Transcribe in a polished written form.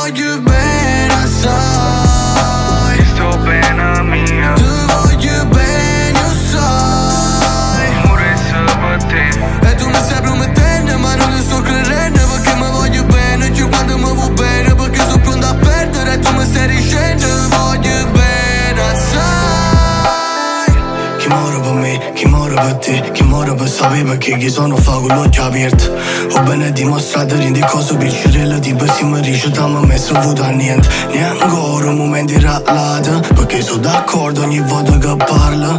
voglio bene assai. Sto bene mia. Ti voglio bene, lo sai. Amore solo per te. E tu mi stai promettendo ma non ti sto credendo, perché mi voglio bene. Io quando mi vuoi bene, perché sono pronto a perdere e tu mi stai dicendo ti voglio bene assai. Chi muore per me, chi muore per te, chi muore per sapere perché chi sono fa con l'occhio aperto. Ho bene dimostrato di cose piccole, tipo se mi dice da mi messo avuto a niente. Neanche ora un momento irralata, perché sono d'accordo ogni volta che parlo.